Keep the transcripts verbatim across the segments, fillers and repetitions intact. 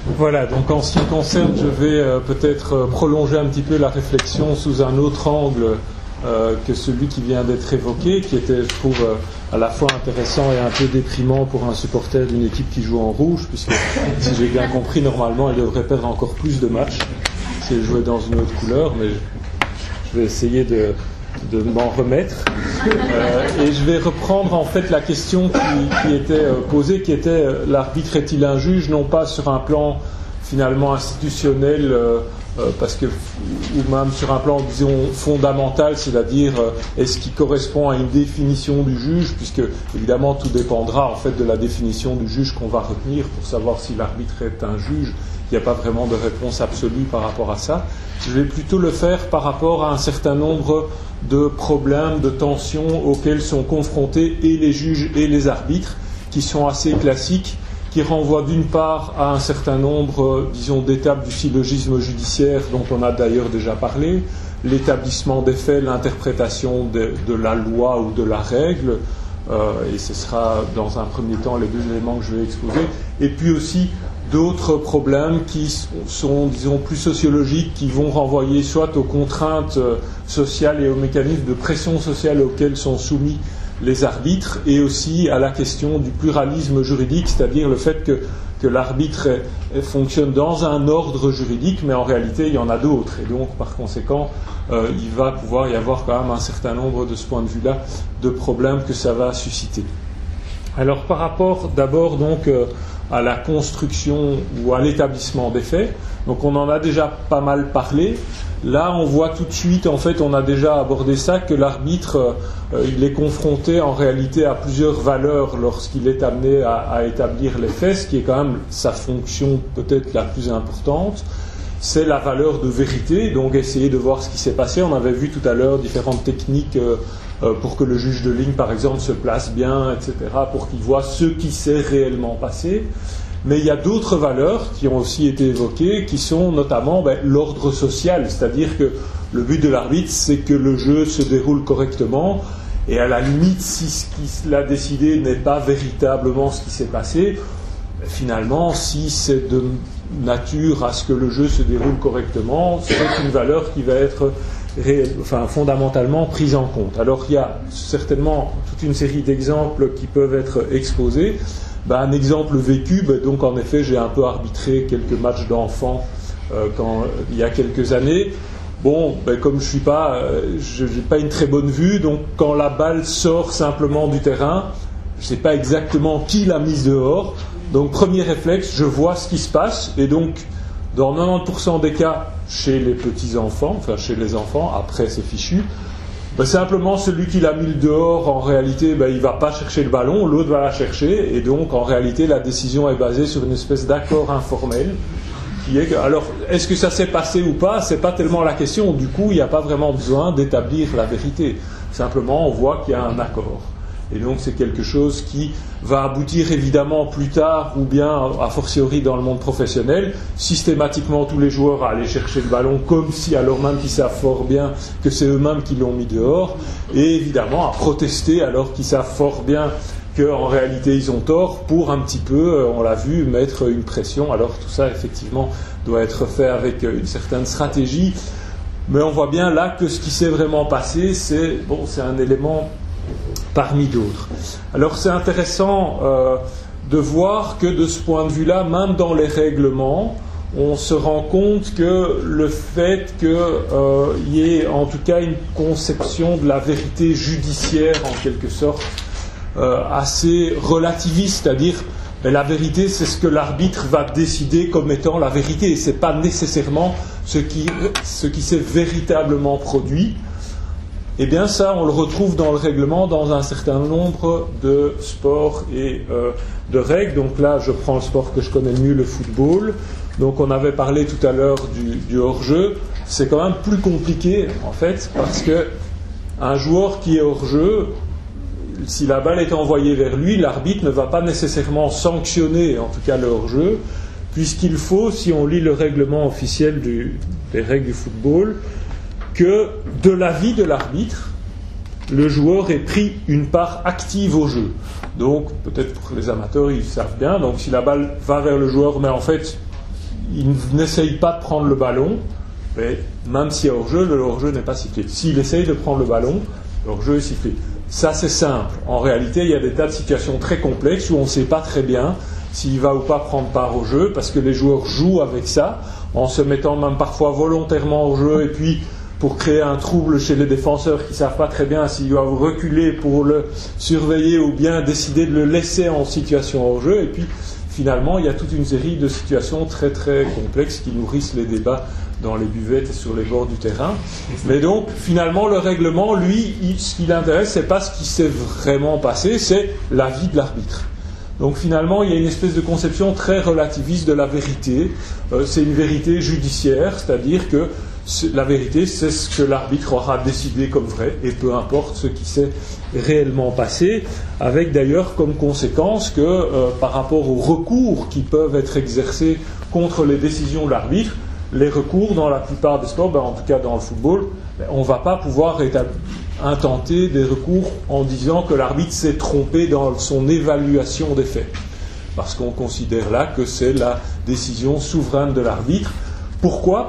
Voilà, donc en ce qui me concerne, je vais euh, peut-être euh, prolonger un petit peu la réflexion sous un autre angle euh, que celui qui vient d'être évoqué, qui était, je trouve, euh, à la fois intéressant et un peu déprimant pour un supporter d'une équipe qui joue en rouge, puisque, si j'ai bien compris, normalement, elle devrait perdre encore plus de matchs si elle jouait dans une autre couleur, mais je vais essayer de... de m'en remettre euh, et je vais reprendre en fait la question qui, qui était euh, posée, qui était euh, l'arbitre est-il un juge, non pas sur un plan finalement institutionnel euh, euh, parce que, ou même sur un plan disons fondamental, c'est-à-dire euh, est-ce qu'il correspond à une définition du juge, puisque évidemment tout dépendra en fait de la définition du juge qu'on va retenir pour savoir si l'arbitre est un juge. Il n'y a pas vraiment de réponse absolue par rapport à ça. Je vais plutôt le faire par rapport à un certain nombre de problèmes, de tensions auxquels sont confrontés et les juges et les arbitres, qui sont assez classiques, qui renvoient d'une part à un certain nombre, disons, d'étapes du syllogisme judiciaire dont on a d'ailleurs déjà parlé, l'établissement des faits, l'interprétation de, de la loi ou de la règle, euh, et ce sera dans un premier temps les deux éléments que je vais exposer, et puis aussi d'autres problèmes qui sont, disons, plus sociologiques, qui vont renvoyer soit aux contraintes sociales et aux mécanismes de pression sociale auxquels sont soumis les arbitres, et aussi à la question du pluralisme juridique, c'est-à-dire le fait que, que l'arbitre est, est, fonctionne dans un ordre juridique, mais en réalité il y en a d'autres, et donc par conséquent euh, il va pouvoir y avoir quand même un certain nombre, de ce point de vue-là, de problèmes que ça va susciter. Alors par rapport d'abord donc euh, à la construction ou à l'établissement des faits, donc on en a déjà pas mal parlé. Là on voit tout de suite, en fait on a déjà abordé ça, que l'arbitre euh, il est confronté en réalité à plusieurs valeurs lorsqu'il est amené à, à établir les faits, ce qui est quand même sa fonction peut-être la plus importante. C'est la valeur de vérité, donc essayer de voir ce qui s'est passé. On avait vu tout à l'heure différentes techniques euh, euh, pour que le juge de ligne, par exemple, se place bien, et cetera, pour qu'il voit ce qui s'est réellement passé. Mais il y a d'autres valeurs qui ont aussi été évoquées, qui sont notamment ben, l'ordre social, c'est-à-dire que le but de l'arbitre, c'est que le jeu se déroule correctement, et à la limite, si ce qu'il a décidé n'est pas véritablement ce qui s'est passé, finalement, si c'est de nature à ce que le jeu se déroule correctement, c'est une valeur qui va être réel, enfin, fondamentalement prise en compte. Alors il y a certainement toute une série d'exemples qui peuvent être exposés. Ben, un exemple vécu, ben, donc en effet j'ai un peu arbitré quelques matchs d'enfants euh, quand, il y a quelques années. Bon, ben, comme je suis pas, euh, je n'ai pas une très bonne vue, donc quand la balle sort simplement du terrain, je ne sais pas exactement qui l'a mise dehors. Donc premier réflexe, je vois ce qui se passe, et donc dans quatre-vingt-dix pour cent des cas chez les petits-enfants, enfin chez les enfants, après c'est fichu, ben simplement celui qui l'a mis dehors, en réalité, ben, il ne va pas chercher le ballon, l'autre va la chercher, et donc en réalité la décision est basée sur une espèce d'accord informel, qui est que, alors est-ce que ça s'est passé ou pas, c'est pas tellement la question, du coup il n'y a pas vraiment besoin d'établir la vérité, simplement on voit qu'il y a un accord. Et donc c'est quelque chose qui va aboutir évidemment plus tard, ou bien a fortiori dans le monde professionnel, systématiquement tous les joueurs à aller chercher le ballon, comme si alors même qu'ils savent fort bien que c'est eux-mêmes qui l'ont mis dehors, et évidemment à protester alors qu'ils savent fort bien qu'en réalité ils ont tort, pour un petit peu, on l'a vu, mettre une pression. Alors tout ça effectivement doit être fait avec une certaine stratégie, mais on voit bien là que ce qui s'est vraiment passé, c'est, bon, c'est un élément parmi d'autres. Alors c'est intéressant euh, de voir que de ce point de vue-là, même dans les règlements, on se rend compte que le fait qu'il euh, y ait en tout cas une conception de la vérité judiciaire en quelque sorte euh, assez relativiste, c'est-à-dire ben, la vérité c'est ce que l'arbitre va décider comme étant la vérité, c'est pas nécessairement ce qui, ce qui s'est véritablement produit. Eh bien ça, on le retrouve dans le règlement dans un certain nombre de sports et euh, de règles. Donc là, je prends le sport que je connais le mieux, le football. Donc on avait parlé tout à l'heure du, du hors-jeu. C'est quand même plus compliqué, en fait, parce que un joueur qui est hors-jeu, si la balle est envoyée vers lui, l'arbitre ne va pas nécessairement sanctionner, en tout cas le hors-jeu, puisqu'il faut, si on lit le règlement officiel du, des règles du football, que de l'avis de l'arbitre, le joueur ait pris une part active au jeu. Donc, peut-être pour les amateurs, ils savent bien, donc si la balle va vers le joueur, mais en fait, il n'essaye pas de prendre le ballon, mais même s'il y a hors-jeu, le hors-jeu n'est pas sifflé. S'il essaye de prendre le ballon, le hors-jeu est sifflé. Ça, c'est simple. En réalité, il y a des tas de situations très complexes où on ne sait pas très bien s'il va ou pas prendre part au jeu, parce que les joueurs jouent avec ça, en se mettant même parfois volontairement au jeu, et puis pour créer un trouble chez les défenseurs qui ne savent pas très bien s'ils doivent reculer pour le surveiller ou bien décider de le laisser en situation hors jeu. Et puis finalement, il y a toute une série de situations très très complexes qui nourrissent les débats dans les buvettes et sur les bords du terrain. Mais donc, finalement, le règlement, lui, il, ce qui l'intéresse, c'est pas ce qui s'est vraiment passé, c'est l'avis de l'arbitre. Donc finalement, il y a une espèce de conception très relativiste de la vérité. Euh, c'est une vérité judiciaire, c'est-à-dire que la vérité, c'est ce que l'arbitre aura décidé comme vrai, et peu importe ce qui s'est réellement passé, avec d'ailleurs comme conséquence que euh, par rapport aux recours qui peuvent être exercés contre les décisions de l'arbitre, les recours dans la plupart des sports, ben, en tout cas dans le football, ben, on ne va pas pouvoir établir, intenter des recours en disant que l'arbitre s'est trompé dans son évaluation des faits. Parce qu'on considère là que c'est la décision souveraine de l'arbitre. Pourquoi ?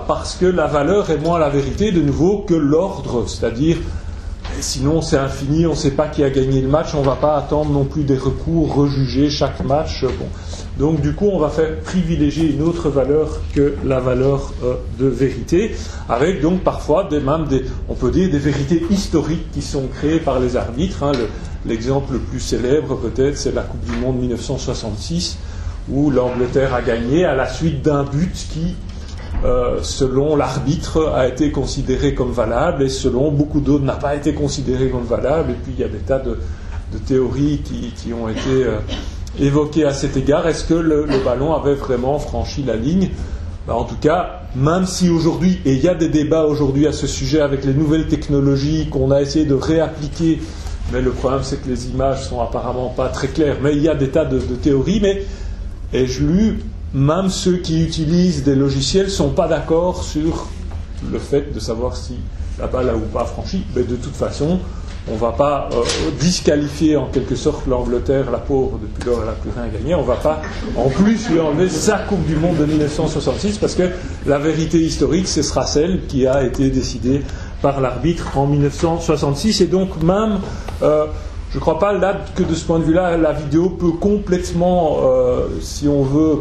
Parce que la valeur est moins la vérité, de nouveau, que l'ordre. C'est-à-dire, sinon c'est infini, on ne sait pas qui a gagné le match, on ne va pas attendre non plus des recours, rejuger chaque match. Bon. Donc du coup, on va faire privilégier une autre valeur que la valeur euh, de vérité, avec donc parfois des, même des, on peut dire des vérités historiques qui sont créées par les arbitres. Hein. Le, l'exemple le plus célèbre peut-être, c'est la Coupe du Monde dix-neuf cent soixante-six, où l'Angleterre a gagné à la suite d'un but qui, euh, selon l'arbitre, a été considéré comme valable, et selon beaucoup d'autres n'a pas été considéré comme valable. Et puis il y a des tas de, de théories qui, qui ont été euh, évoqué à cet égard. Est-ce que le, le ballon avait vraiment franchi la ligne ? Ben, en tout cas, même si aujourd'hui, et il y a des débats aujourd'hui à ce sujet avec les nouvelles technologies qu'on a essayé de réappliquer, mais le problème c'est que les images sont apparemment pas très claires, mais il y a des tas de, de théories, mais ai-je lu, même ceux qui utilisent des logiciels ne sont pas d'accord sur le fait de savoir si la balle a ou pas franchi. Mais de toute façon, on ne va pas euh, disqualifier en quelque sorte l'Angleterre, la pauvre, depuis lors elle n'a plus rien gagné. On ne va pas en plus lui enlever sa Coupe du Monde de dix-neuf cent soixante-six, parce que la vérité historique, ce sera celle qui a été décidée par l'arbitre en dix-neuf cent soixante-six. Et donc même, euh, je ne crois pas là que de ce point de vue-là, la vidéo peut complètement, euh, si on veut,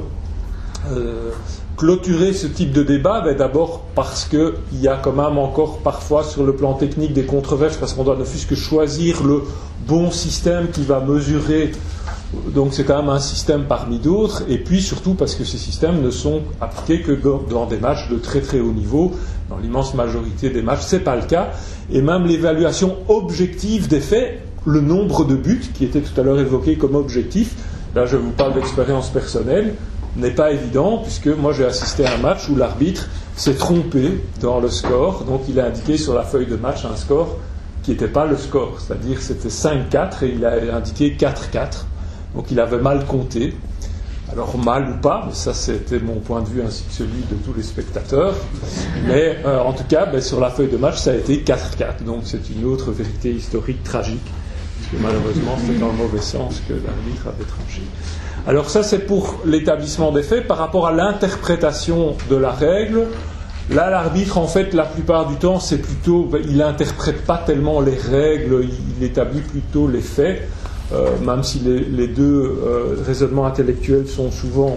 euh, clôturer ce type de débat. Ben d'abord parce qu'il y a quand même encore parfois sur le plan technique des controverses, parce qu'on doit ne fût-ce que choisir le bon système qui va mesurer, donc c'est quand même un système parmi d'autres, et puis surtout parce que ces systèmes ne sont appliqués que dans des matchs de très très haut niveau. Dans l'immense majorité des matchs, ce n'est pas le cas, et même l'évaluation objective des faits, le nombre de buts qui était tout à l'heure évoqué comme objectif, là je vous parle d'expérience personnelle, n'est pas évident, puisque moi j'ai assisté à un match où l'arbitre s'est trompé dans le score, donc il a indiqué sur la feuille de match un score qui n'était pas le score, c'est-à-dire c'était cinq quatre et il a indiqué quatre quatre, donc il avait mal compté. Alors mal ou pas, mais ça c'était mon point de vue ainsi que celui de tous les spectateurs, mais euh, en tout cas ben, sur la feuille de match ça a été quatre quatre, donc c'est une autre vérité historique tragique, puisque malheureusement c'était dans le mauvais sens que l'arbitre avait tranché. Alors ça c'est pour l'établissement des faits. Par rapport à l'interprétation de la règle, là l'arbitre en fait la plupart du temps c'est plutôt, il n'interprète pas tellement les règles, il établit plutôt les faits, euh, même si les, les deux euh, raisonnements intellectuels sont souvent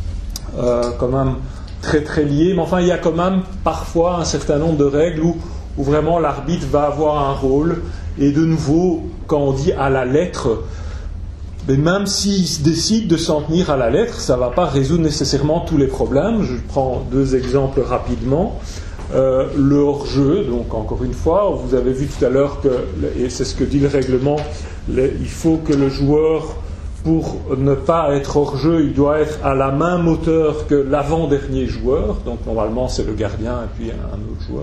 euh, quand même très très liés, mais enfin il y a quand même parfois un certain nombre de règles où, où vraiment l'arbitre va avoir un rôle, et de nouveau quand on dit à la lettre, mais même s'il décide de s'en tenir à la lettre, ça ne va pas résoudre nécessairement tous les problèmes. Je prends deux exemples rapidement. Euh, le hors-jeu, donc encore une fois, vous avez vu tout à l'heure que, et c'est ce que dit le règlement, le, il faut que le joueur, pour ne pas être hors-jeu, il doit être à la même hauteur que l'avant-dernier joueur, donc normalement c'est le gardien et puis un, un autre joueur.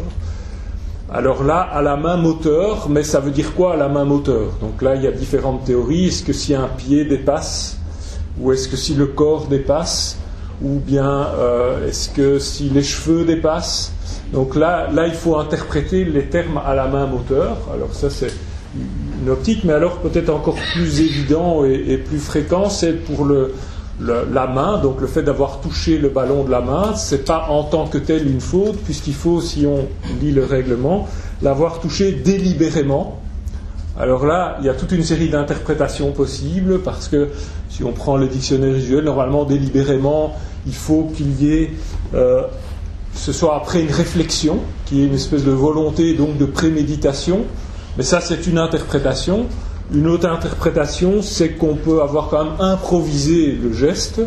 Alors là, à la même hauteur, mais ça veut dire quoi à la même hauteur ? Donc là, il y a différentes théories. Est-ce que si un pied dépasse, ou est-ce que si le corps dépasse, ou bien euh, est-ce que si les cheveux dépassent ? Donc là, là, il faut interpréter les termes à la même hauteur. Alors ça, c'est une optique, mais alors peut-être encore plus évident et, et plus fréquent, c'est pour le, le, la main, donc le fait d'avoir touché le ballon de la main, c'est pas en tant que tel une faute, puisqu'il faut, si on lit le règlement, l'avoir touché délibérément. Alors là, il y a toute une série d'interprétations possibles, parce que si on prend le dictionnaire usuel, normalement, délibérément, il faut qu'il y ait, euh, ce soit après une réflexion, qui est une espèce de volonté, donc de préméditation, mais ça, c'est une interprétation. Une autre interprétation, c'est qu'on peut avoir quand même improvisé le geste,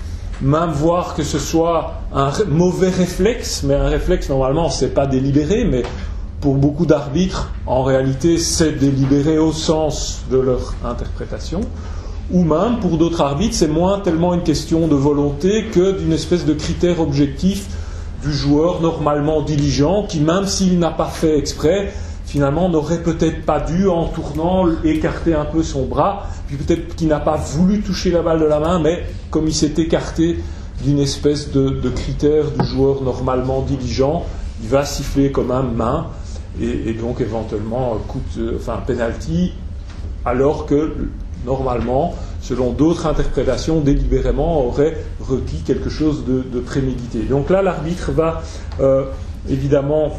même voir que ce soit un mauvais réflexe, mais un réflexe, normalement, c'est pas délibéré, mais pour beaucoup d'arbitres, en réalité, c'est délibéré au sens de leur interprétation. Ou même, pour d'autres arbitres, c'est moins tellement une question de volonté que d'une espèce de critère objectif du joueur normalement diligent, qui, même s'il n'a pas fait exprès, finalement, n'aurait peut-être pas dû, en tournant, écarter un peu son bras, puis peut-être qu'il n'a pas voulu toucher la balle de la main, mais comme il s'est écarté d'une espèce de, de critère du joueur normalement diligent, il va siffler comme un main, et, et donc éventuellement coûte, euh, enfin penalty, alors que normalement, selon d'autres interprétations, délibérément aurait requis quelque chose de, de prémédité. Donc là, l'arbitre va euh, évidemment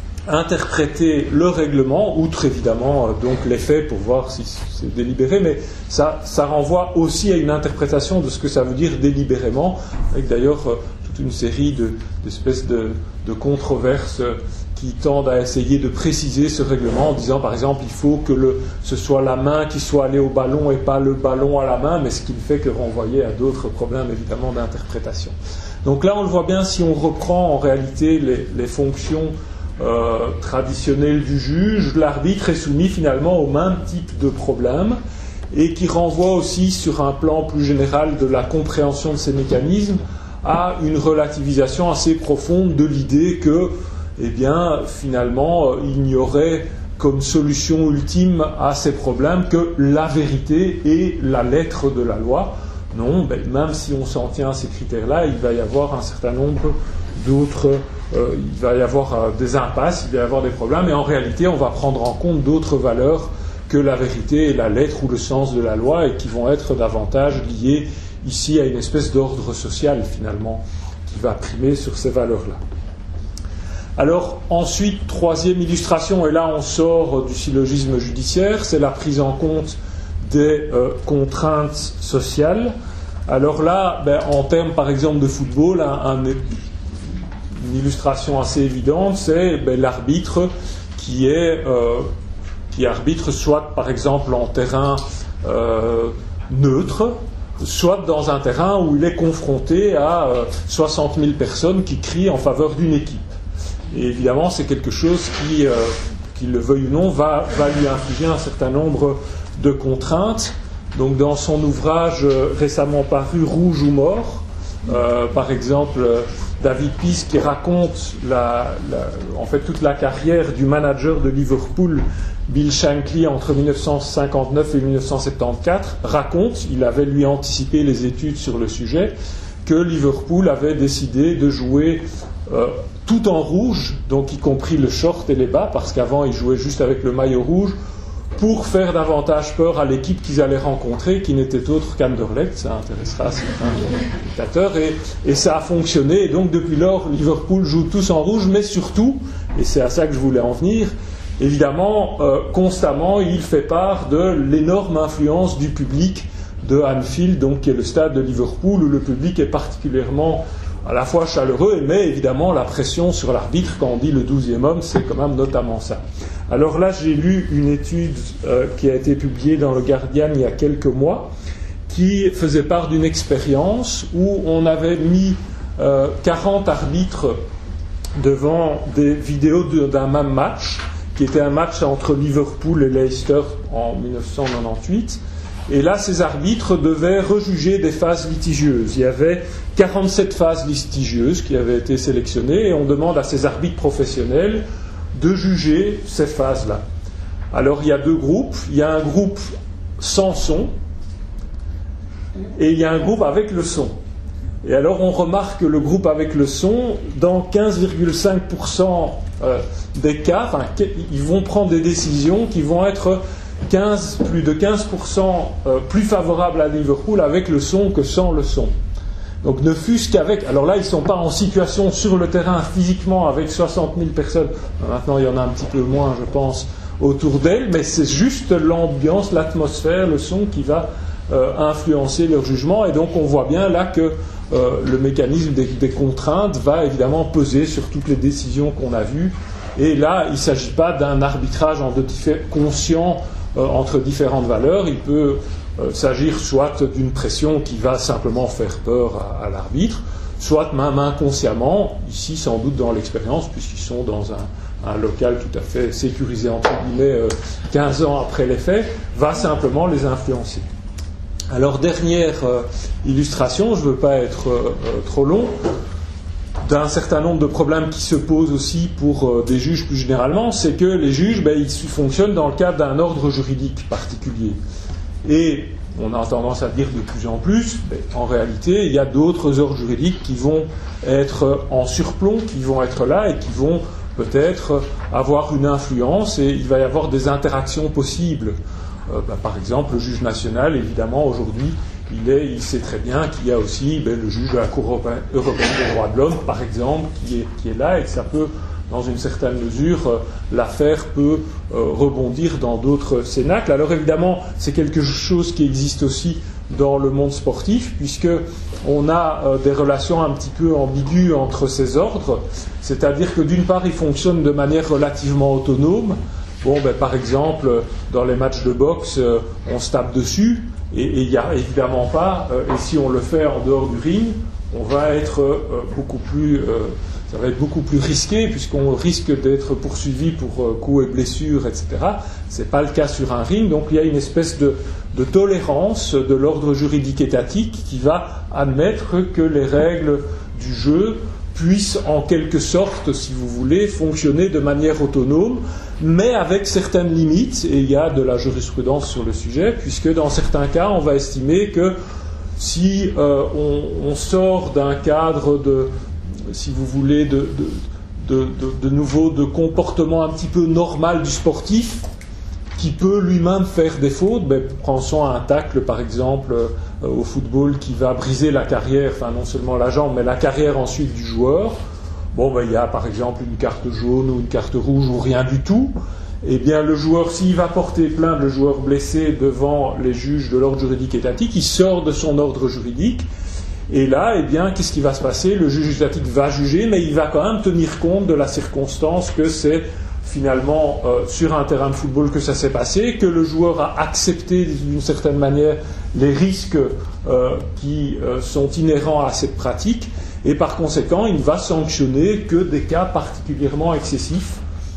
interpréter le règlement, outre évidemment euh, donc les faits pour voir si c'est délibéré, mais ça, ça renvoie aussi à une interprétation de ce que ça veut dire délibérément, avec d'ailleurs euh, toute une série de, d'espèces de, de controverses euh, qui tendent à essayer de préciser ce règlement en disant par exemple il faut que le, ce soit la main qui soit allée au ballon et pas le ballon à la main, mais ce qui ne fait que renvoyer à d'autres problèmes évidemment d'interprétation. Donc là on le voit bien, si on reprend en réalité les, les fonctions Euh, traditionnel du juge, l'arbitre est soumis finalement au même type de problème et qui renvoie aussi sur un plan plus général de la compréhension de ces mécanismes à une relativisation assez profonde de l'idée que, eh bien, finalement, euh, il n'y aurait comme solution ultime à ces problèmes que la vérité et la lettre de la loi. Non, ben, même si on s'en tient à ces critères-là, il va y avoir un certain nombre d'autres Euh, il va y avoir euh, des impasses, il va y avoir des problèmes, et en réalité, on va prendre en compte d'autres valeurs que la vérité et la lettre ou le sens de la loi, et qui vont être davantage liées ici à une espèce d'ordre social, finalement, qui va primer sur ces valeurs-là. Alors, ensuite, troisième illustration, et là on sort du syllogisme judiciaire, c'est la prise en compte des euh, contraintes sociales. Alors là, ben, en termes par exemple de football, un, un une illustration assez évidente, c'est ben, l'arbitre qui est euh, qui arbitre soit par exemple en terrain euh, neutre, soit dans un terrain où il est confronté à euh, soixante mille personnes qui crient en faveur d'une équipe. Et évidemment, c'est quelque chose qui, euh, qu'il le veuille ou non, va, va lui infliger un certain nombre de contraintes. Donc dans son ouvrage euh, récemment paru, Rouge ou mort, euh, par exemple, David Peace qui raconte la, la, en fait toute la carrière du manager de Liverpool, Bill Shankly, entre dix-neuf cent cinquante-neuf et dix-neuf cent soixante-quatorze, raconte, il avait lui anticipé les études sur le sujet, que Liverpool avait décidé de jouer euh, tout en rouge, donc y compris le short et les bas, parce qu'avant ils jouaient juste avec le maillot rouge, pour faire davantage peur à l'équipe qu'ils allaient rencontrer, qui n'était autre qu'Anderlecht. Ça intéressera certains spectateurs, et, et ça a fonctionné. Et donc depuis lors, Liverpool joue tous en rouge, mais surtout, et c'est à ça que je voulais en venir, évidemment, euh, constamment, il fait part de l'énorme influence du public de Anfield, donc qui est le stade de Liverpool, où le public est particulièrement à la fois chaleureux, mais évidemment la pression sur l'arbitre, quand on dit le douzième homme, c'est quand même notamment ça. Alors là, j'ai lu une étude euh, qui a été publiée dans le Guardian il y a quelques mois, qui faisait part d'une expérience où on avait mis euh, quarante arbitres devant des vidéos de, d'un même match, qui était un match entre Liverpool et Leicester en dix-neuf cent quatre-vingt-dix-huit. Et là, ces arbitres devaient rejuger des phases litigieuses. Il y avait quarante-sept phases litigieuses qui avaient été sélectionnées, et on demande à ces arbitres professionnels de juger ces phases-là. Alors, il y a deux groupes. Il y a un groupe sans son, et il y a un groupe avec le son. Et alors, on remarque que le groupe avec le son, dans quinze virgule cinq pour cent euh, des cas, enfin, ils vont prendre des décisions qui vont être quinze, plus de quinze pour cent euh, plus favorable à Liverpool avec le son que sans le son. Donc ne fût-ce qu'avec... Alors là, ils ne sont pas en situation sur le terrain physiquement avec soixante mille personnes. Maintenant, il y en a un petit peu moins, je pense, autour d'elles, mais c'est juste l'ambiance, l'atmosphère, le son qui va euh, influencer leur jugement. Et donc on voit bien là que euh, le mécanisme des, des contraintes va évidemment peser sur toutes les décisions qu'on a vues. Et là, il ne s'agit pas d'un arbitrage en deux diffé- conscient euh, entre différentes valeurs. Il peut euh, s'agir soit d'une pression qui va simplement faire peur à, à l'arbitre, soit même inconsciemment, ici sans doute dans l'expérience, puisqu'ils sont dans un, un local tout à fait sécurisé, entre guillemets, euh, quinze ans après les faits, va simplement les influencer. Alors, dernière euh, illustration, je ne veux pas être euh, euh, trop long, d'un certain nombre de problèmes qui se posent aussi pour euh, des juges plus généralement, c'est que les juges, ben, ils fonctionnent dans le cadre d'un ordre juridique particulier. Et on a tendance à dire de plus en plus, ben, en réalité, il y a d'autres ordres juridiques qui vont être en surplomb, qui vont être là et qui vont peut-être avoir une influence, et il va y avoir des interactions possibles. Euh, ben, par exemple, le juge national, évidemment, aujourd'hui, il, est, il sait très bien qu'il y a aussi ben, le juge de la Cour européenne des droits de l'homme, par exemple, qui est, qui est là, et que ça peut, dans une certaine mesure, euh, l'affaire peut euh, rebondir dans d'autres cénacles. Alors évidemment, c'est quelque chose qui existe aussi dans le monde sportif, puisqu'on a euh, des relations un petit peu ambiguës entre ces ordres, c'est-à-dire que d'une part, ils fonctionnent de manière relativement autonome. Bon, ben, par exemple, dans les matchs de boxe, euh, on se tape dessus, et il n'y a évidemment pas, euh, et si on le fait en dehors du ring, on va être euh, beaucoup plus, euh, ça va être beaucoup plus risqué, puisqu'on risque d'être poursuivi pour euh, coups et blessures, et cetera. Ce n'est pas le cas sur un ring, donc il y a une espèce de, de tolérance de l'ordre juridique étatique qui va admettre que les règles du jeu puissent en quelque sorte, si vous voulez, fonctionner de manière autonome, mais avec certaines limites, et il y a de la jurisprudence sur le sujet, puisque dans certains cas, on va estimer que si euh, on, on sort d'un cadre de, si vous voulez, de, de, de, de, de nouveau de comportement un petit peu normal du sportif, qui peut lui-même faire des fautes, ben, pensons à un tacle par exemple euh, au football qui va briser la carrière, enfin non seulement la jambe, mais la carrière ensuite du joueur. Bon, ben, il y a par exemple une carte jaune ou une carte rouge ou rien du tout. Eh bien, le joueur, s'il va porter plainte, le joueur blessé devant les juges de l'ordre juridique étatique, il sort de son ordre juridique. Et là, eh bien, qu'est-ce qui va se passer ? Le juge étatique va juger, mais il va quand même tenir compte de la circonstance que c'est finalement euh, sur un terrain de football que ça s'est passé, que le joueur a accepté d'une certaine manière les risques euh, qui euh, sont inhérents à cette pratique, et par conséquent, il ne va sanctionner que des cas particulièrement excessifs,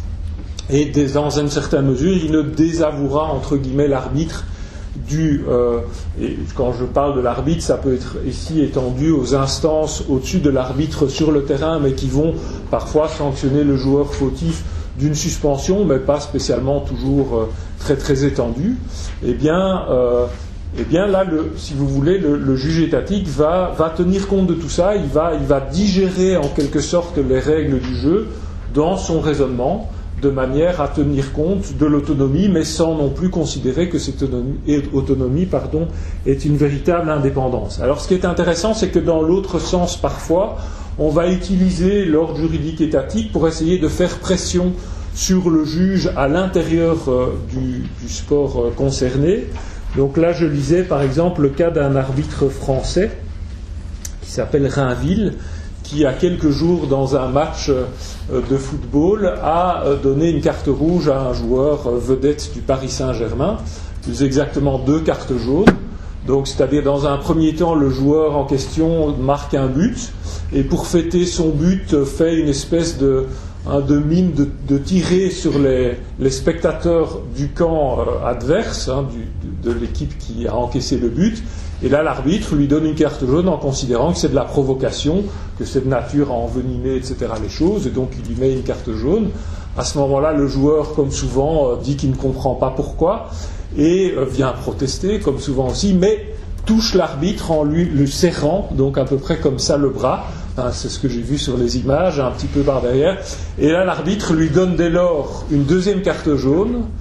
et dans une certaine mesure, il ne désavouera, entre guillemets, l'arbitre du... Euh, et quand je parle de l'arbitre, ça peut être ici étendu aux instances au-dessus de l'arbitre sur le terrain, mais qui vont parfois sanctionner le joueur fautif d'une suspension, mais pas spécialement toujours euh, très très étendue. Eh bien, euh, eh bien là, le, si vous voulez, le, le juge étatique va, va tenir compte de tout ça, il va, il va digérer en quelque sorte les règles du jeu dans son raisonnement, de manière à tenir compte de l'autonomie, mais sans non plus considérer que cette autonomie, autonomie pardon, est une véritable indépendance. Alors ce qui est intéressant, c'est que dans l'autre sens, parfois, on va utiliser l'ordre juridique étatique pour essayer de faire pression sur le juge à l'intérieur euh, du, du sport euh, concerné. Donc là, je lisais par exemple le cas d'un arbitre français qui s'appelle Rainville, qui, il y a quelques jours, dans un match de football, a donné une carte rouge à un joueur vedette du Paris Saint-Germain, plus exactement deux cartes jaunes. Donc, c'est-à-dire, dans un premier temps, le joueur en question marque un but, et pour fêter son but, fait une espèce de, hein, de mine de, de tirer sur les, les spectateurs du camp euh, adverse, hein, du, de, de l'équipe qui a encaissé le but. Et là, l'arbitre lui donne une carte jaune en considérant que c'est de la provocation, que c'est de nature à envenimer, et cetera les choses, et donc il lui met une carte jaune. À ce moment-là, le joueur, comme souvent, euh, dit qu'il ne comprend pas pourquoi, et euh, vient protester, comme souvent aussi, mais touche l'arbitre en lui le serrant, donc à peu près comme ça le bras. Enfin, c'est ce que j'ai vu sur les images, un petit peu par derrière. Et là, l'arbitre lui donne dès lors une deuxième carte jaune,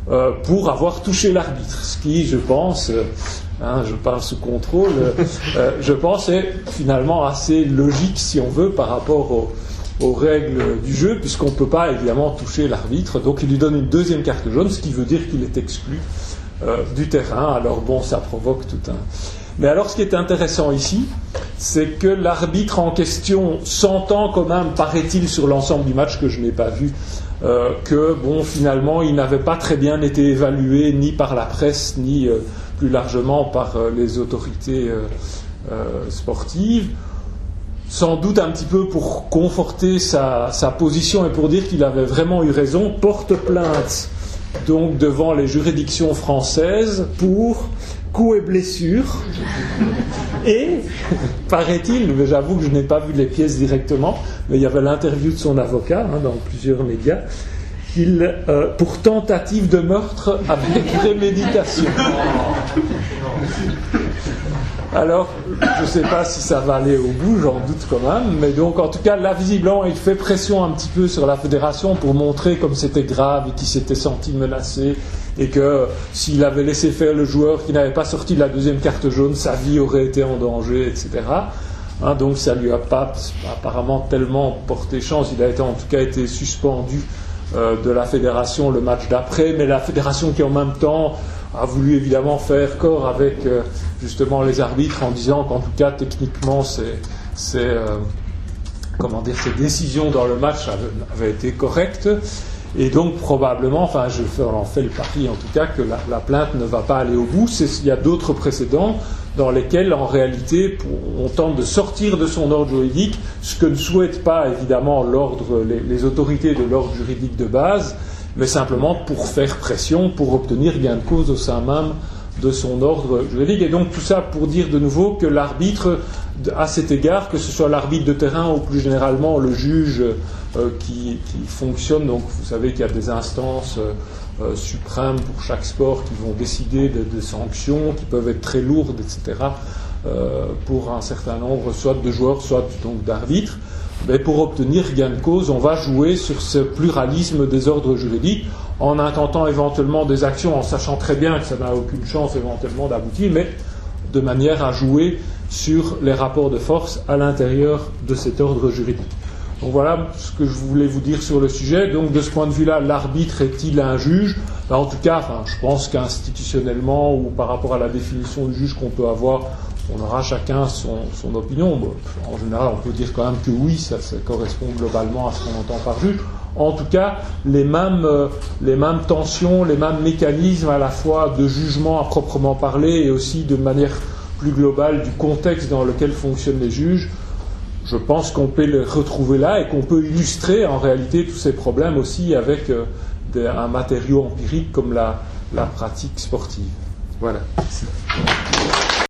euh, pour avoir touché l'arbitre, ce qui, je pense, euh, hein, je parle sous contrôle, euh, je pense est finalement assez logique, si on veut, par rapport au, aux règles du jeu, puisqu'on ne peut pas évidemment toucher l'arbitre, donc il lui donne une deuxième carte jaune, ce qui veut dire qu'il est exclu euh, du terrain. Alors bon, ça provoque tout un... Mais alors, ce qui est intéressant ici, c'est que l'arbitre en question s'entend quand même, paraît-il, sur l'ensemble du match que je n'ai pas vu, euh, que, bon, finalement, il n'avait pas très bien été évalué ni par la presse, ni euh, plus largement par euh, les autorités euh, euh, sportives. Sans doute un petit peu pour conforter sa, sa position et pour dire qu'il avait vraiment eu raison, porte plainte donc devant les juridictions françaises pour coups et blessures. Et, paraît-il, mais j'avoue que je n'ai pas vu les pièces directement, mais il y avait l'interview de son avocat hein, dans plusieurs médias, qu'il, euh, pour tentative de meurtre avec préméditation. Alors, je ne sais pas si ça va aller au bout, j'en doute quand même, mais donc en tout cas, là, visiblement, il fait pression un petit peu sur la fédération pour montrer comme c'était grave et qu'il s'était senti menacé et que s'il avait laissé faire le joueur qui n'avait pas sorti de la deuxième carte jaune, sa vie aurait été en danger, et cetera. Hein, donc ça ne lui a pas apparemment tellement porté chance, il a été, en tout cas été suspendu euh, de la fédération le match d'après, mais la fédération qui en même temps a voulu évidemment faire corps avec euh, justement les arbitres en disant qu'en tout cas techniquement c'est, c'est, euh, comment dire, ces décisions dans le match avaient, avaient été correctes et donc probablement, enfin je fais, on en fait le pari en tout cas que la, la plainte ne va pas aller au bout. C'est, il y a d'autres précédents dans lesquels en réalité pour, on tente de sortir de son ordre juridique, ce que ne souhaitent pas évidemment l'ordre, les, les autorités de l'ordre juridique de base, mais simplement pour faire pression, pour obtenir gain de cause au sein même de son ordre juridique. Et donc tout ça pour dire de nouveau que l'arbitre, à cet égard, que ce soit l'arbitre de terrain ou plus généralement le juge euh, qui, qui fonctionne, donc vous savez qu'il y a des instances euh, suprêmes pour chaque sport qui vont décider de, de sanctions qui peuvent être très lourdes, et cetera, euh, pour un certain nombre, soit de joueurs, soit donc d'arbitres. Mais pour obtenir gain de cause, on va jouer sur ce pluralisme des ordres juridiques en intentant éventuellement des actions, en sachant très bien que ça n'a aucune chance éventuellement d'aboutir, mais de manière à jouer sur les rapports de force à l'intérieur de cet ordre juridique. Donc voilà ce que je voulais vous dire sur le sujet. Donc de ce point de vue-là, l'arbitre est-il un juge ? Ben, en tout cas, enfin, je pense qu'institutionnellement ou par rapport à la définition du juge qu'on peut avoir, on aura chacun son, son opinion. Bon, en général, on peut dire quand même que oui, ça, ça correspond globalement à ce qu'on entend par juge. En tout cas, les mêmes, euh, les mêmes tensions, les mêmes mécanismes à la fois de jugement à proprement parler et aussi de manière plus globale du contexte dans lequel fonctionnent les juges, je pense qu'on peut les retrouver là et qu'on peut illustrer en réalité tous ces problèmes aussi avec euh, des, un matériau empirique comme la, la pratique sportive. Voilà. Merci.